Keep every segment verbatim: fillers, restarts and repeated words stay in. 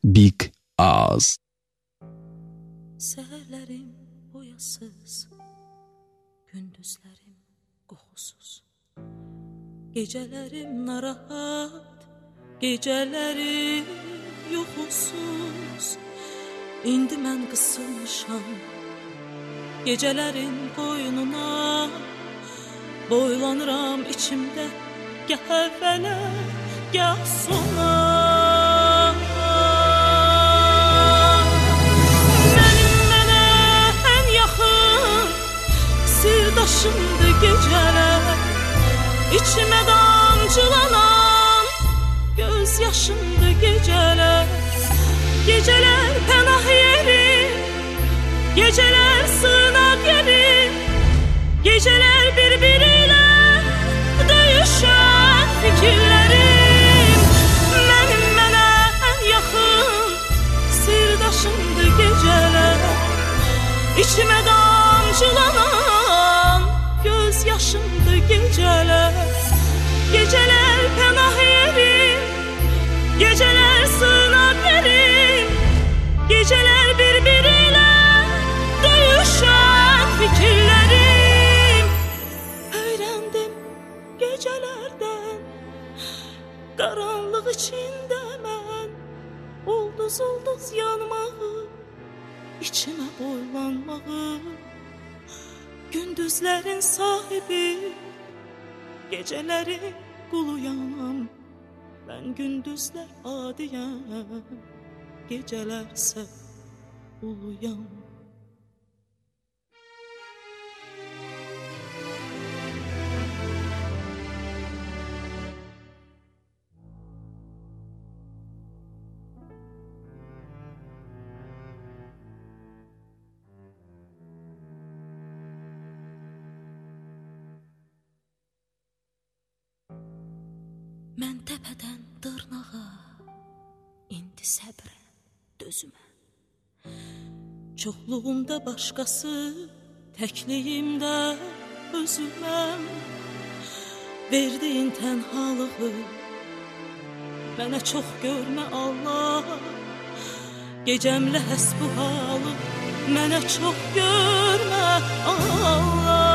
Big Ağız. Səhərlərim boyasız, gündüzlərim qoxusuz, gecələrim narahat, gecələrim yuxusuz. İndi mən qısılmışam gecələrin qoynuna, boylanıram içimdə gəh əvvələ, gəh sona. Sirdaşımdı geceler, içime damcılanan göz yaşımdı geceler. Geceler pənah yeri, geceler sığınak yeri, geceler birbiriyle döyüşen fikirlerim. Benim mənə en yakın sirdaşımdı geceler, içime damcılanan göz yaşımdı geceler. Geceler pənah yerim, geceler sığınak yerim, geceler birbiriyle döyüşen fikirlerim. Öğrendim gecelerden, karanlık içinde ben, ulduz ulduz yanmağı, içime boylanmağı. Gündüzlerin sahibi, gecelerin kuluyam. Ben gündüzler adiyem, gecelerse uluyam. Mən təpədən dırnağa, indi səbrə, dözümə. Çoxluğumda başqası, təkliyimdə özüməm. Verdiyin tənhalığı, mənə çox görmə Allah. Gecəmlə həs bu halı, mənə çox görmə Allah.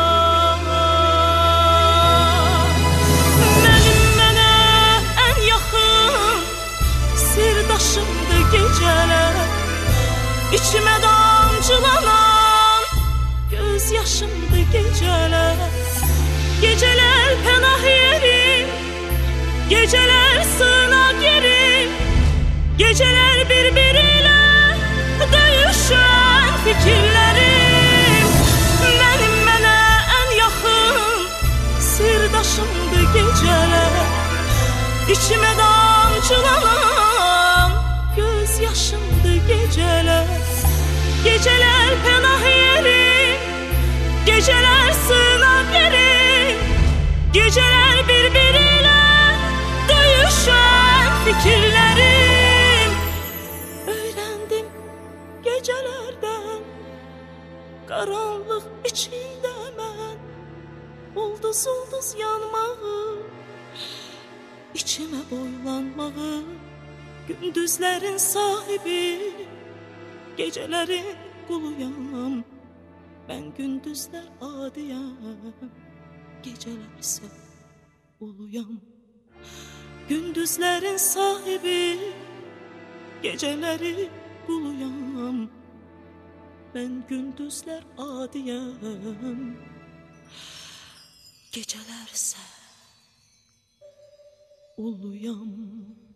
Sirdaşımdı geceler, içime damcılanan göz yaşımdı geceler. Geceler pənah yerim, geceler sığınak yerim, geceler birbiriyle döyüşen fikirlerim. Benim mənə en yakın sirdaşımdı geceler, içime damcılanan göz yaşımdı geceler. Geceler pənah yerim, geceler sığınak yerim, geceler birbiriyle döyüşen fikirlerim. Öğrendim gecelerden, karanlık içinde ben, ulduz ulduz yanmağı, içime boylanmağı. Gündüzlerin sahibi, gecelerin kuluyam. Ben gündüzler adiyem, gecelerse uluyam. Gündüzlerin sahibi, geceleri kuluyam. Ben gündüzler adiyem, gecelerse uluyam.